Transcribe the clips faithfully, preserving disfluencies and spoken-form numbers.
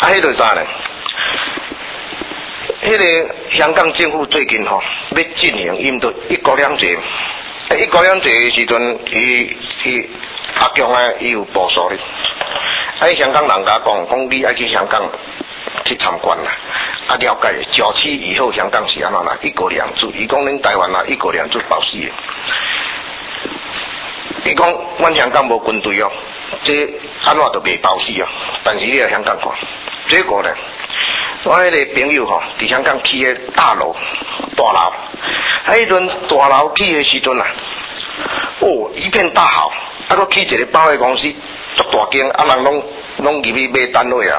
啊，迄个啥呢？迄个香港政府最近吼、哦、要进行因着一国两制，一国两制的时阵，伊伊阿强啊，伊有部署咧。啊，香港人家讲，讲你爱去香港去参观啦，啊了解九七以后香港是安怎啦？一国两制，伊讲恁台湾啊一国两制保死的。伊讲阮香港无军队哦，这安怎都袂保死哦。但是你来香港看，结果呢？我迄个朋友吼，伫香港起个大楼大楼，啊，迄阵大楼起的时阵啊，哦，一片大好，啊，佮起一个保险公司，足大间，啊，人拢拢入去买单位啊。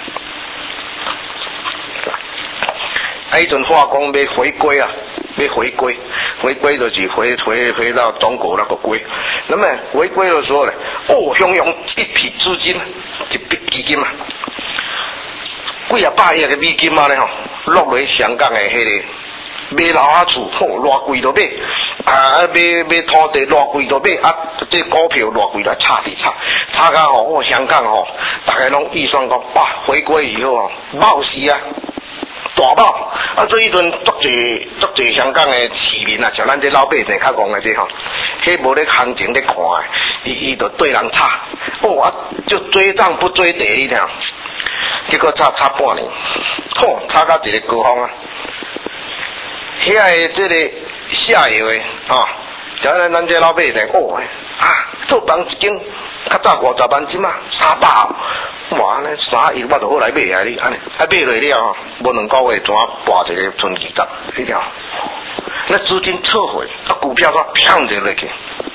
啊，迄阵话讲要回归啊，要回归，回归就是回回回到中国那个归。那么回归的时候呢，哦，汹涌一笔资金，一笔基金啊。几啊百亿个美金啊咧吼，落来香港的迄个买楼啊厝，吼偌贵都买，啊买买土地偌贵都买，啊这股票偌贵都差伫差，差甲吼，哦香港吼，大家拢预算讲，哇回归以后吼，冒死啊，大冒，啊所以阵足济足济香港的市民啊，像咱这老百姓较戆的这吼，迄无咧行情咧看的，伊伊就对人差，哦啊就追涨不追跌一条。结果差差半年，吼，差到一个高峰啊！遐个这个下游的啊，像咱咱这老百姓哦，啊，做房一间较早五十万只嘛，三百，哇，那三亿我就好来买啊！你安尼，啊买落了吼，无两个月怎拔一个剩二十，迄条，那资金撤回，啊股票都砰就落去，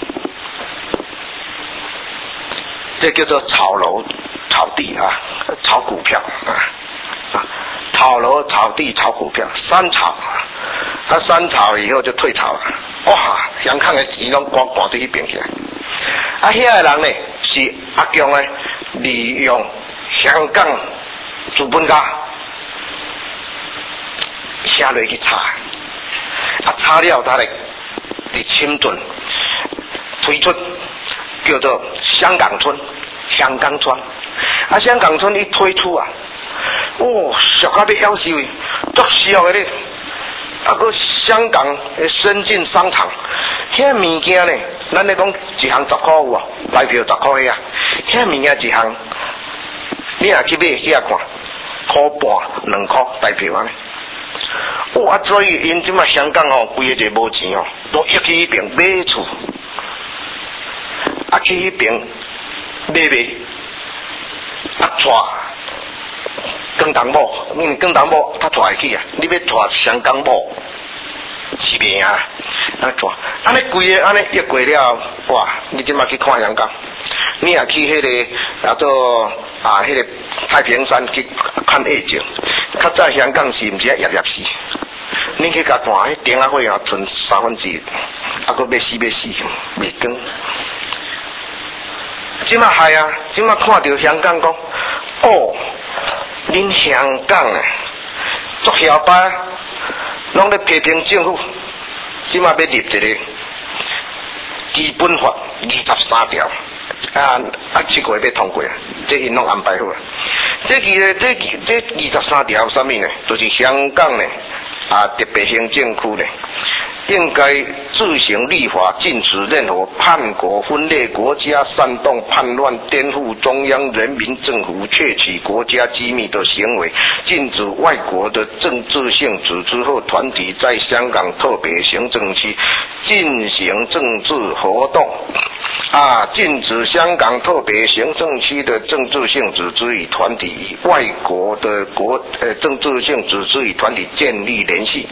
这叫做炒楼。炒地啊，炒股票啊，啊，炒楼、炒地、炒股票，三炒，他、啊、三炒以后就退潮了，哇，香港的钱拢赶赶到迄边去了。啊，遐个人呢是阿强呢，利用香港资本家下落去炒，啊，炒了他嘞，伫深圳推出叫做香港村、香港村。啊，香港村一推出啊，哦，俗到要死喂，足俗的咧。啊，个香港的深圳商场，遐物件呢，咱咧讲一项十块有啊，台票十块啊，遐物件一项，你若去买遐看，块半两块台票安尼。哦，啊，所以因即马香港哦，规个就无钱哦，都一去迄边买厝，啊去迄边买卖。啊，带广东某，因为广东某他带会去啊，你要带香港某是袂啊？安带，安尼规个安尼一过了，哇！你即马去看香港，你也去迄、那个啊做啊迄、那个太平山去看夜景，较早香港是毋是夜夜市？你去甲看迄电啊会啊，剩三分之一，啊佫要死要死，袂光。即马系啊，即马看到香港讲，哦，恁香港啊，足嚣张，拢咧批评政府，即马要立一个基本法二十三条，啊啊七个月要通过啊，这因拢安排好啊。这其实这这二十三条什么呢？就是香港呢啊特别行政区呢。应该自行立法，禁止任何叛国、分裂国家、煽动叛乱、颠覆中央人民政府、窃取国家机密的行为，禁止外国的政治性组织或团体在香港特别行政区进行政治活动。啊，禁止香港特别行政区的政治性组织与团体与外国的国呃政治性组织与团体建立联系。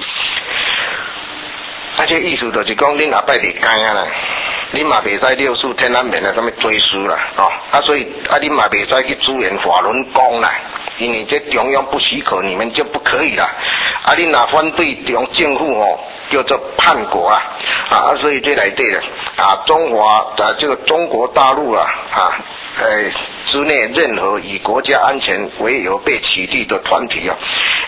啊，这意思就是讲，恁阿伯袂干啊啦，恁嘛袂使六四天安门啊，什么追思啦，哦，啊，所以啊，恁嘛袂使去支援法轮功啦，因为这中央不许可，你们就不可以啦。啊，恁若反对中政府哦，叫做叛国啊，啊，所以这内底咧，啊，中华啊，这个中国大陆啊，啊，呃。之内任何以国家安全为由被取缔的团体啊，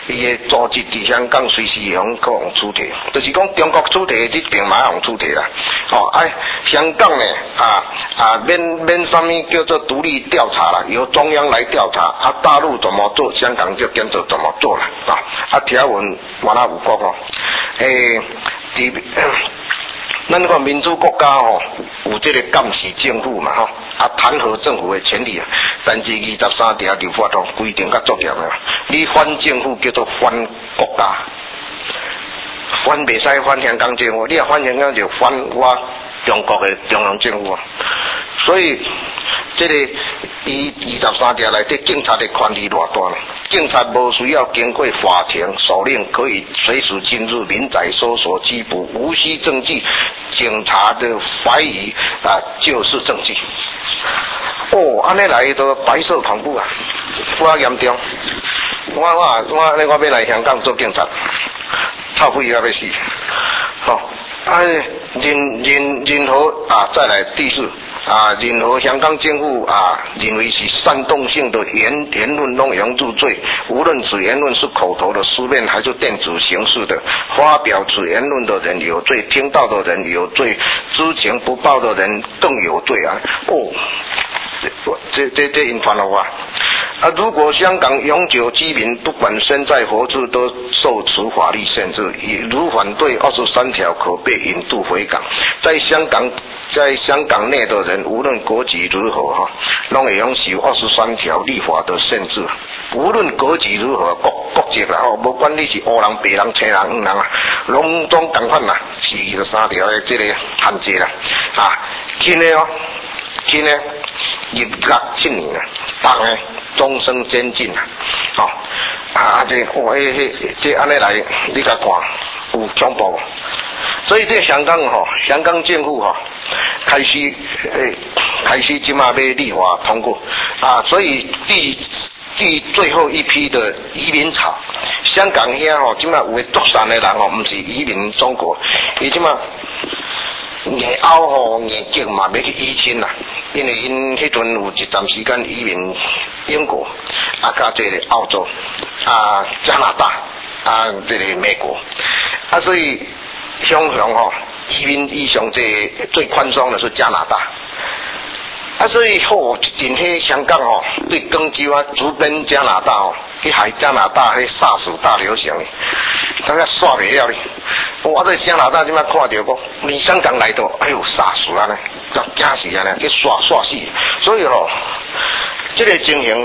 伊的组织伫香港随时会用各种主题，就是讲中国主题这边嘛用主题啦。哦，哎，香港呢啊啊免免什么叫做独立调查啦，由中央来调查，啊大陆怎么做，香港就跟着怎么做啦。啊啊条文完了有讲哦，诶，伫。咱个民主国家吼、哦，有这个监视政府嘛吼，啊弹劾政府的权利啊。但是二十三条立法吼规定较作严啊，你反政府叫做反国家，反袂使反香港政府，你若反香港就反我中国的中央政府啊。所以这个伊二十三条内底警察的权力偌大，警察无需要经过法庭手令，可以随时进入民宅搜索拘捕，无需证据，警察的怀疑啊就是证据。哦，安尼来都白色恐怖啊，多严重！我我我我我要来香港做警察，臭屁啊要死！好、哦，啊任任任何啊再来第四。啊，任何香港政府啊认为是煽动性的言言论拢用入罪，无论此言论是口头的、书面还是电子形式的，发表此言论的人有罪，听到的人有罪，知情不报的人更有罪啊！哦，这这这引发了我。啊，如果香港永久居民不管身在何处都受此法律限制，如反对二十三条可被引渡回港。在香港，在香港内的人，无论国籍如何哈，拢会享受二十三条立法的限制。无论国籍如何，国国籍啦吼，无管你是黑人、白人、青人、黄人啊，拢总共款啦，是二十三条的这个限制啦。啊，轻的哦，轻的入狱七年啊，重的终身监禁啊！哦，啊这哇，迄迄这安尼来，你甲看有恐怖。所以这香港吼、哦，香港政府吼、哦、开始诶，开始即马要立法通过啊，所以第第最后一批的移民潮，香港遐吼即马有诶作善的人吼，毋是移民中国，伊即马硬凹吼硬劲嘛要去移亲啦。因为因迄阵有一段时间移民英国，啊，甲这个澳洲，啊，加拿大，啊，这个美国，啊，所以向向吼移民意向这最宽松的是加拿大，啊，所以吼真迄香港吼对广州啊，主奔加拿大吼，去害加拿大迄 SARS 大流行，大家煞袂了哩。我在加拿大即摆看到讲，你香港来到，哎呦SARS啊呢！惊死啊！呢，去刷刷死，所以吼、哦，这个情形，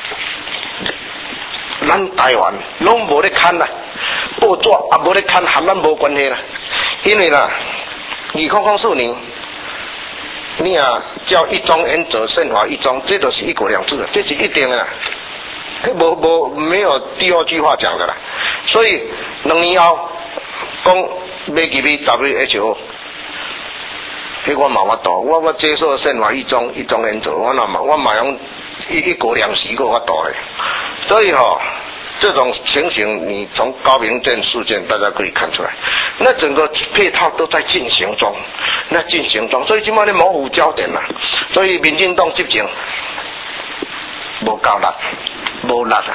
咱台湾拢无咧看啦，报纸也无咧看，和咱无关系啦。因为啦，二零零四年，你啊叫一中原则宪法一中，这都是一国两制的，这是一定的啦，无无没有第二句话讲的啦。所以两年后讲要入去 W H O。迄我嘛法度，我我接受宪法一中一中原则，我那嘛我嘛用一一国两制个法度嘞。所以吼、哦，这种情形，你从高屏镇事件大家可以看出来，那整个配套都在进行中，那进行中，所以今麦咧模糊焦点啦。所以民进党执政无够力，无力啊！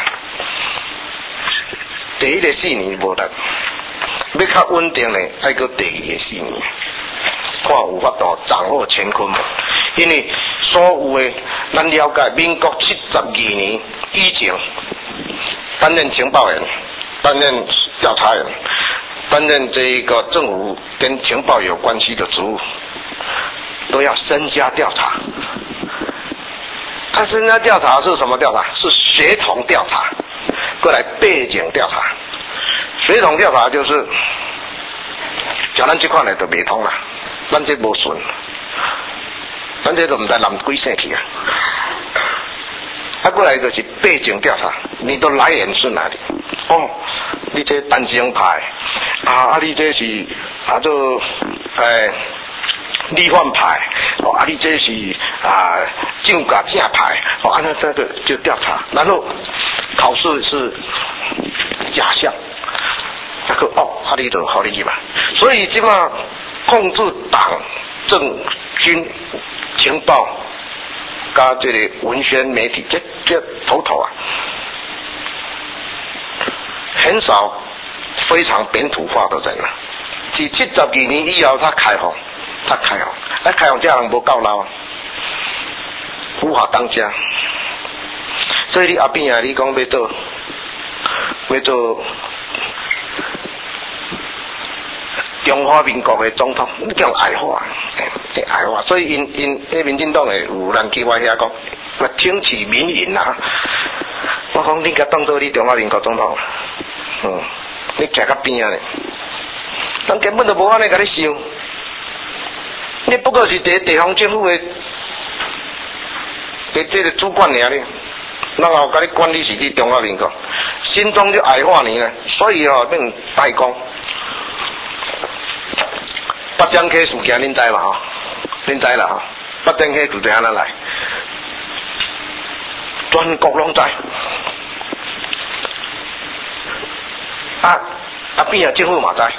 第一个四年无力，要较稳定嘞，爱个第二个四年。看有法度掌握乾坤无？因为所有的咱了解，民国七十二年以前担任情报员、担任调查员、担任这一个政府跟情报有关系的职务，都要身家调查。他身家调查是什么调查？是协同调查，过来背景调查。协同调查就是叫咱这款的就未通啦。咱这无顺，咱这都唔知南几省去啊！啊，过来就是背景调查，你的来源是哪里？哦，你这单身派啊，啊，你这是啊，就诶立犯派，哦，啊，你这是啊证假正派，哦，按照这个就调查，然后考试是假象，那个哦，啊，你就好理解吧。所以即嘛。控制党、政、军、情报，加这个文宣媒体，这这头头啊！ 少非常本土化的人啊。是七十二年以后，他开放，他开放，啊，开放这人无够老，无法当家。所以你后边啊，你讲要做，要做中华民国的总统，你叫矮化，这矮化。所以因因迄民进党的有人去我遐讲，我挺起民营啊。我讲你甲当做你中华民国总统，嗯，你徛较边啊咧？人根本都无安尼甲你想，你不过是一个地方政府的，这这个主管尔咧，然后甲你管理是你中华民国，心中就矮化你了，所以哦，变代讲。八江溪事件恁知嘛吼？恁知啦吼？八江溪就这样来，全国拢知。啊啊边啊政府嘛知。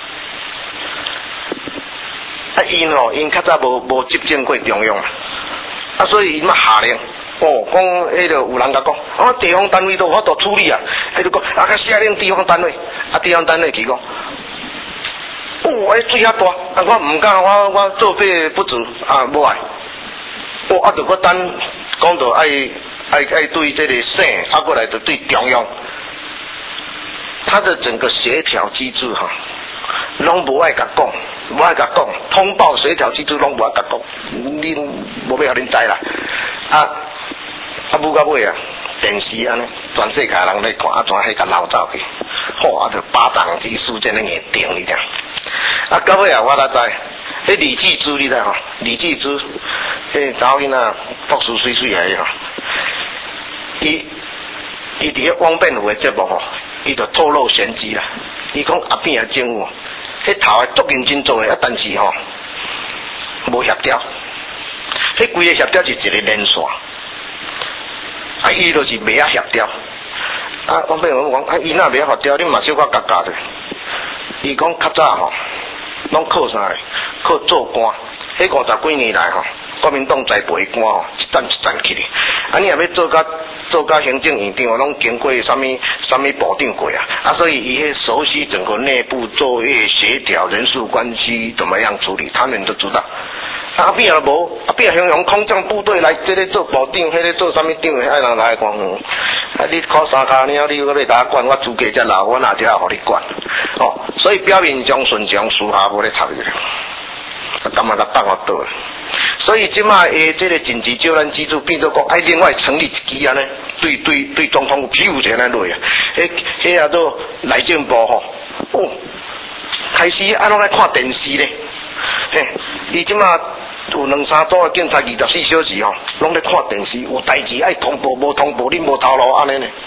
啊因吼因较早无无执政过中央，啊所以因嘛下令，哦讲迄个有人甲讲，啊地方单位都有法度处理啊，迄就讲啊甲下令地方单位，啊地方单位去讲。哦，迄水遐大，啊，我唔敢，我我作弊不足，啊，无爱。哦，啊，就搁等讲到爱爱爱对这个省，啊，过来就对中央，他的整个协调机制哈，拢无爱甲讲，无爱甲讲，通报协调机制拢无爱甲讲，恁无要互恁知啦。啊啊，舞到尾啊，电视安尼，全世界人咧看，啊，全迄甲闹走去，吼，啊，就巴掌之书真诶硬定哩，啊，到尾啊，我才知，迄李继之你知吼？李继之，迄查某囡仔博士水水来吼，伊伊伫迄汪辩湖诶节目吼，伊就透露玄机啦。伊讲阿边诶政府，迄头诶足认真做诶，啊，但是吼无协调，迄规个协调是一个连线，啊，伊就是袂晓协调。啊，汪辩湖讲，啊，伊若袂晓协调，你嘛小可夹夹的。伊讲较早吼。拢靠啥嘞？靠做官。迄五十几年来吼，国民党栽培官吼，一站一站起哩。啊，你若要做甲做甲行政院长，拢经过啥物啥物部长过啊？啊，所以伊迄熟悉整个内部作业协调、人事关系怎么样处理，他们都知道。啊，边也无，啊边雄雄空降部队来，这个做部长，迄个做啥物长的，爱人来讲，啊，你考三卡了，你要要打管，我资格才老，我哪只互你管？哦，所以表面上顺从，私下无咧插伊，感觉甲放我倒。所以即马诶，这个紧急救援机制变做讲，爱另外成立一支安尼，对对对，总统有庇护者安尼落啊，迄迄啊做内政部吼，哦，开始安怎来看电视咧？嘿，伊即马有两三组的警察，二十四小时吼，拢咧看电视，有代志爱通报，无通报你无头路安尼呢？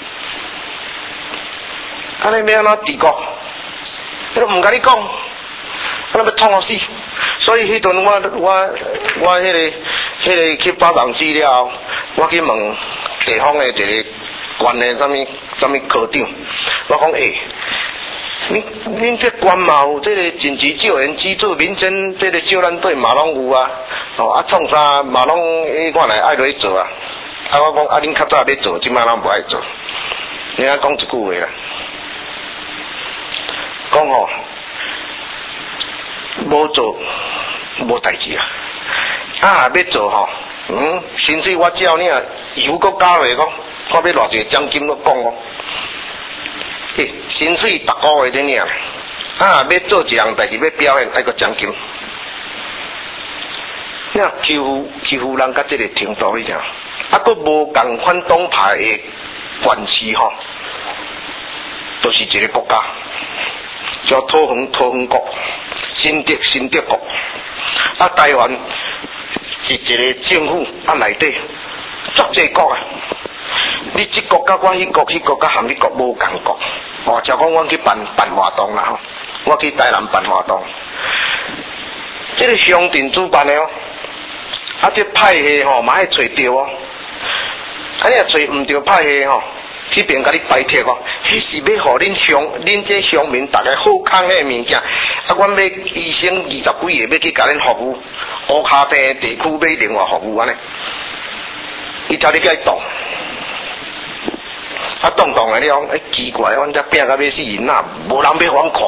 安尼要安怎治国？迄都唔甲你讲，安尼要痛死。所以迄阵我我我迄、那个迄、那个去报告资料，我去问地方的一个县的啥物啥物科长，我讲诶。恁恁这官嘛有这个紧急救援机制，民间这个救援队嘛拢有啊，哦啊创啥嘛拢迄款来爱落去做啊，啊我讲啊恁较早要做，即摆咱无爱做，你啊讲一句话啦，讲吼无做无代志啊，啊要做吼，嗯，甚至我叫你啊油搁加落讲，看要偌济奖金都讲哦。薪水逐个月咧尔，啊，要做一项代志要表现，爱个奖金。你啊欺负欺负人甲这个程度你听，啊，佫无共款党派的关系吼，都、就是一个国家，叫土皇土皇国，新德新德国，啊，台湾是一个政府啊内底足济国啊。你这国甲我迄国，迄国甲含你国无共国。哦，就讲我去办办活动啦吼，我去台南办活动，这个乡镇主办的哦，啊这派系吼嘛爱找着哦，啊你若找唔着派系吼，这边甲你摆贴哦，迄是要互恁乡恁这乡民大家好康的物件，啊阮要医生二十几个要去甲恁服务，乌卡地地区要另外服务安尼，伊叫你去动。 啊，动动的了，哎，奇怪，阮遮拼甲要死人呐，无人要互看。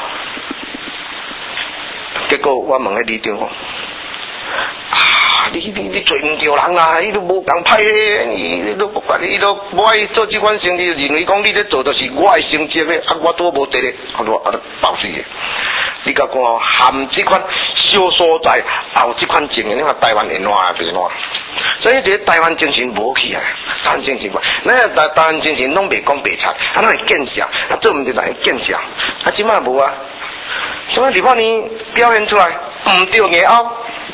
结果我问迄里长讲，啊，你你你做唔对人啦，伊都无共派迄，伊都伊都无爱做即款生意，认为讲你咧做就是我的成绩的，啊，我拄无得咧，我说啊，爆死的。你甲讲哦，含即款小所在，也有即款情形，你看台湾会烂也袂烂。所以这台湾精神无起来，台湾精神无，咱台台湾精神拢袂讲白贼，啊，咱会见识，啊，做毋对咱会见识，啊，即摆无啊。所以二八年表现出来，毋对硬拗，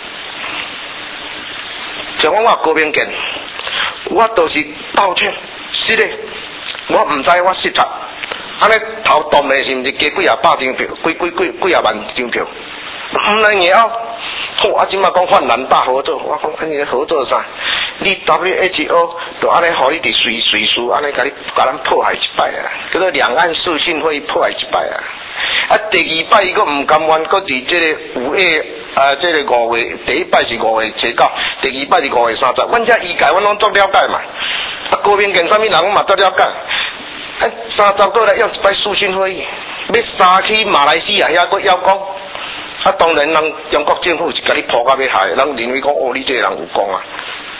像我高明健，我都是道歉，是的，我毋知我失策，安尼投动的是毋是加几啊百张票，几几几几啊万张票，毋能硬拗。哦，啊，即马讲泛蓝大合作，我讲安尼合作啥？你 W H O 就安尼，互你伫随随时安尼，甲你甲咱破坏一摆啊！叫做两岸视讯会议破坏一摆啊！啊，第二摆伊佫毋甘愿，佫伫即个五月啊，即、這個五月，第一摆是五月初九，第二摆是五月三十。阮遮医界，阮拢足了解嘛。啊，高明健啥物人，阮嘛足了解。啊，三十过来要一摆视讯会议，要三去马來西亞遐佫邀功。啊，当然，人中国政府是甲你破到要害，人认为讲哦，你这个人有功啊。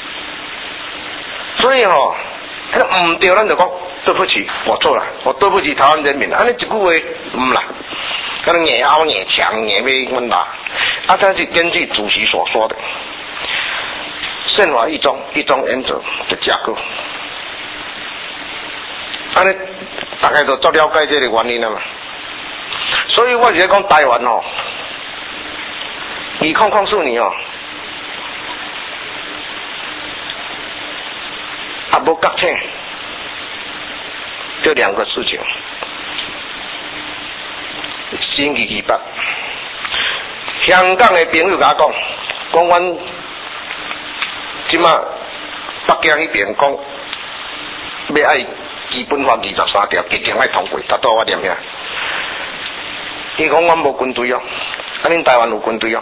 所以吼、哦，迄个唔对，咱就讲对不起，我错了，我对不起台湾人民。安尼一句话唔啦，可能硬拗硬强硬要阮拉。啊，这是根据主席所说的宪法一中一中原则的架构。安尼大概都足了解这个原因了嘛。所以我是讲台湾吼、哦。以控控诉你哦，啊无觉醒，这两个事情，星期二八，香港的朋友甲我讲，讲阮即马北京迄边讲要爱基本法二十三条一定爱通过，达到我念遐。伊讲阮无军队哦。啊！恁台湾有军队哦，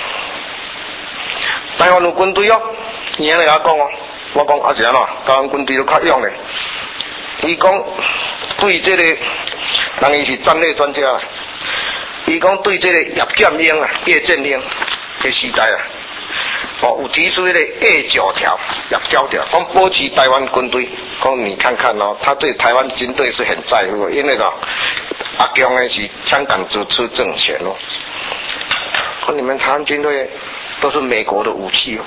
台湾有军队哦，伊安尼甲我讲哦，我讲啊是安怎？台湾军队都较勇咧。伊讲对这个，人伊是战略专家啦。伊讲对这个叶剑英啊、叶剑英的时代啊，哦有提出迄个 A 九条、叶九条，讲保持台湾军队。讲你看看哦，他对台湾军队是很在乎的，因为哦，阿强呢是香港支持政权哦。说你们台湾军队都是美国的武器哦，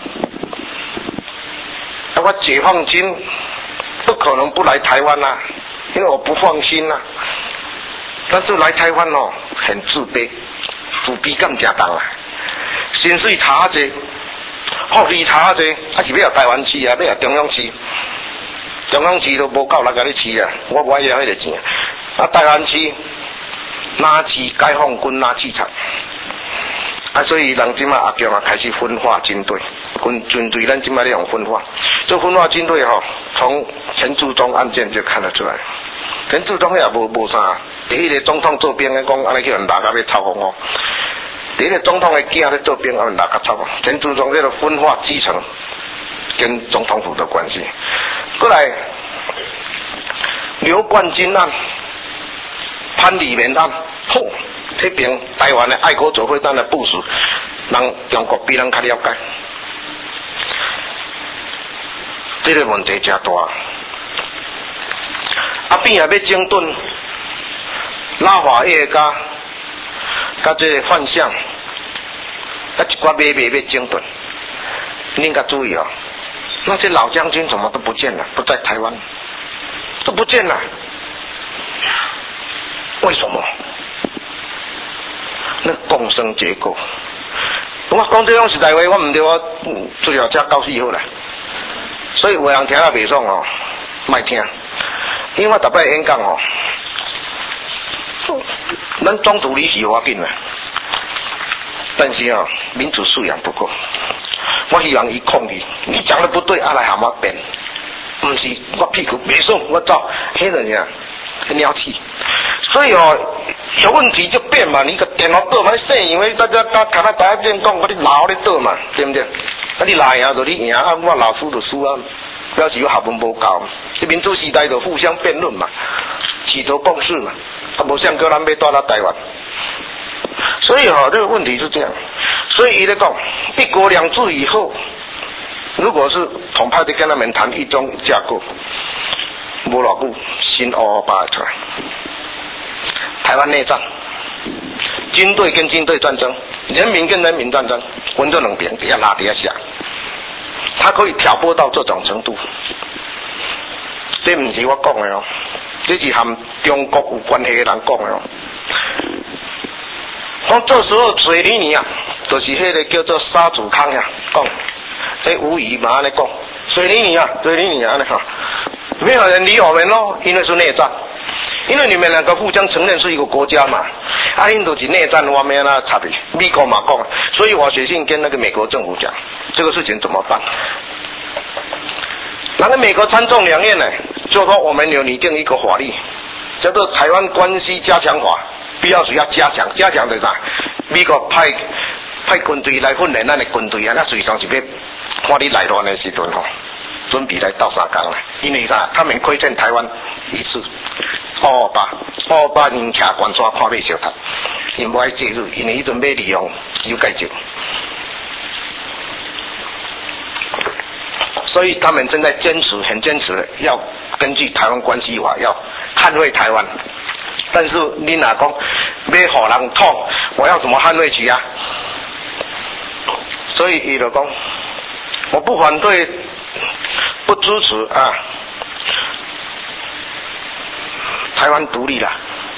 那我解放军不可能不来台湾啦、啊，因为我不放心啦、啊。但是来台湾哦，很自卑，自卑感加重啊，薪水差者，福利差者，还是要台湾市啊，要中央市，中央市都无够来甲你市啊，我不爱要迄个钱啊，台湾市哪市解放军哪市场。啊，所以人即马阿强啊开始分化军队，军军队咱即马咧用分化，这分化军队吼、哦，从陈致中案件就看得出来。陈致中也无无啥，第一个总统做兵咧讲，安尼叫人拉甲要操控哦。第一个总统的囝咧做兵，安尼拉甲操控。陈致中这个分化基层跟总统府的关系。过来，刘冠军案、潘礼绵案，吼。这边台湾的爱国者会战的部署，人中国比人较了解，这个问题真大。啊，边也要整顿拉华叶甲，甲这个幻象，甲一寡买卖要整顿，您甲注意哦。那些老将军怎么都不见了，不在台湾，都不见了，为什么？那共生结构，我讲这种实在话，我唔对我最后才告诉好啦。所以有人听啊袂爽哦，莫听，因为我逐摆演讲哦，咱中途离席要紧啦，但是哦，民主素养不够。我希望伊抗议，你讲的不对，啊来喊我变，不是我屁股袂爽，我走，迄个呀，鸟气。所以哦，有问题就变嘛，你个电脑倒嘛，你细以为大家大看到大家这样讲，我你老咧倒嘛，对不对？啊你拉赢就你赢，啊我老输就输啊， 表示有学问无够，这民主时代就互相辩论嘛，企图共识嘛，啊，无像叫咱要带到台湾。所以哈、哦，这个问题是这样。所以伊咧讲一国两制以后，如果是统派的跟他们谈一中架构，无偌久新二二八出来，台湾内战，军队跟军队战争，人民跟人民战争，分做两边，底下拉底下下，他可以挑拨到这种程度。这不是我讲的哦，这是和中国有关系的人讲的哦。讲这时候水泥泥啊，就是迄个叫做沙祖康呀，讲，这吴仪嘛安尼讲，水泥泥啊，水泥泥啊安尼哈，没有人理我们咯，因为是内战，因为你们两个互相承认是一个国家嘛，啊，印度是内战，我们那差别，美国嘛讲，所以我写信跟那个美国政府讲，这个事情怎么办？那个美国参众两院呢，就说我们有拟定一个法律，叫做《台湾关系加强法》。必要时要加强，加强就是啥？美国派派军队来训练咱的军队啊，那随常是要看你来乱的时阵吼，准备来斗相共啦。因为啥？他们亏欠台湾一次二二八，二二八因徛关山看马小塔，因无爱介入，因为迄阵要利用有介入，所以他们正在坚持，很坚持的要根据台湾关系法要捍卫台湾。但是你若讲要互人痛，我要怎么捍卫起啊？所以伊就讲，我不反对，不支持啊，台湾独立啦，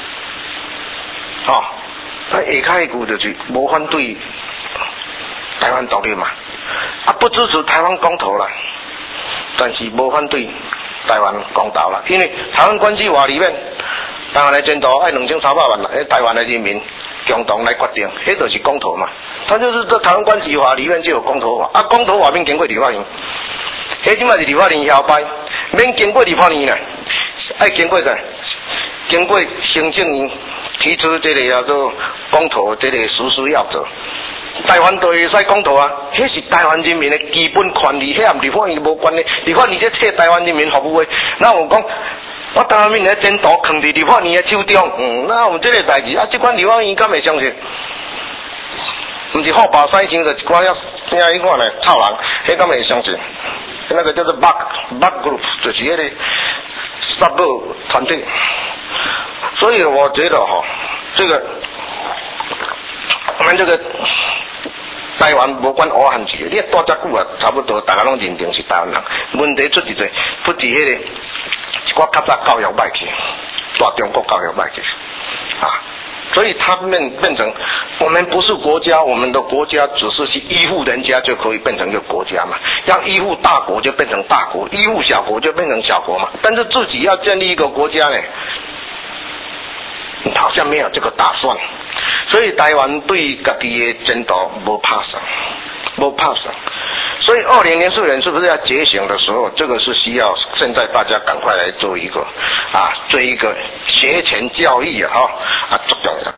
哦，那下开一句就是无反对台湾独立嘛，啊不支持台湾公投啦，但是无反对台湾公投啦，因为台湾关系法里面。当然来监督爱两千三百万啦，台湾的人民共同来决定，迄就是公投嘛。他就是这台湾关系法里面就有公投法，啊，公投法免经过立法院，迄即卖是立法院晓摆，免经过立法院啦，爱经过啥？经过行政院提出这个叫做公投这个实施要则，台湾都会使公投啊，迄是台湾人民的基本权利，迄和立法院无关的，立法院在替台湾人民服务的，那我讲。我台湾民的监督藏伫立法院的手中，嗯，那我们这个代志啊，这款立法院敢会相信？唔是好把塞情的一寡要听一款的臭人，迄敢会相信？那个叫做 bug bug group， 就是迄个杀戮团队。所以我觉得哈，这个我们这个台湾无管乌汉字，你待遮久啊，差不多大家拢认定是台湾人。问题出伫在不伫迄个。我较早教育歹去，大中国教育歹去，啊，所以他们变成我们不是国家，我们的国家只是去依附人家就可以变成一个国家嘛，要依附大国就变成大国，依附小国就变成小国嘛，但是自己要建立一个国家呢，好像没有这个打算，所以台湾对家己的前途无拍算，无拍算。所以二零零四年是不是要觉醒的时候？这个是需要现在大家赶快来做一个啊，做一个学前教育啊，啊，重要的。